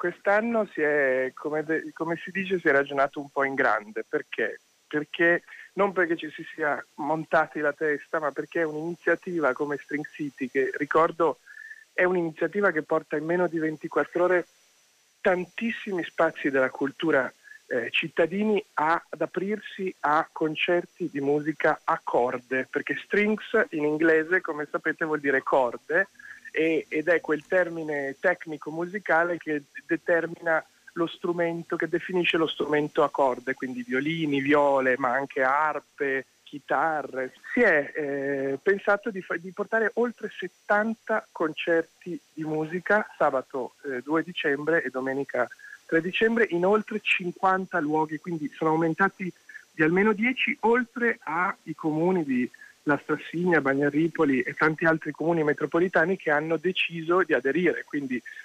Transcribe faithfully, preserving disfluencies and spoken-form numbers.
quest'anno si è, come, de- come si dice, si è ragionato un po' in grande. Perché? Perché non perché ci si sia montati la testa, ma perché è un'iniziativa come String City, che ricordo è un'iniziativa che porta in meno di ventiquattro ore tantissimi spazi della cultura eh, cittadini a, ad aprirsi a concerti di musica a corde, perché strings in inglese, come sapete, vuol dire corde, e, ed è quel termine tecnico musicale che determina lo strumento, che definisce lo strumento a corde, quindi violini, viole, ma anche arpe, chitarre. Si è eh, pensato di, fa- di portare oltre settanta concerti di musica sabato eh, due dicembre e domenica tre dicembre in oltre cinquanta luoghi, quindi sono aumentati di almeno dieci, oltre ai comuni di La Strassigna, Bagnaripoli e tanti altri comuni metropolitani che hanno deciso di aderire. Quindi